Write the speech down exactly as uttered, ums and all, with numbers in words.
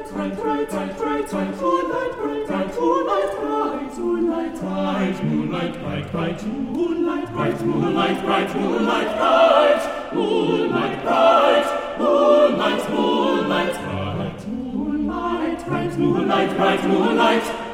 bright, bright, bright, bright, bright, moonlight, bright, bright, moonlight, bright, moonlight, bright, moonlight, bright, bright, moonlight, bright, moonlight, bright, moonlight, bright, moonlight, bright, moonlight, moonlight, bright, moonlight, bright, moonlight, bright, moonlight.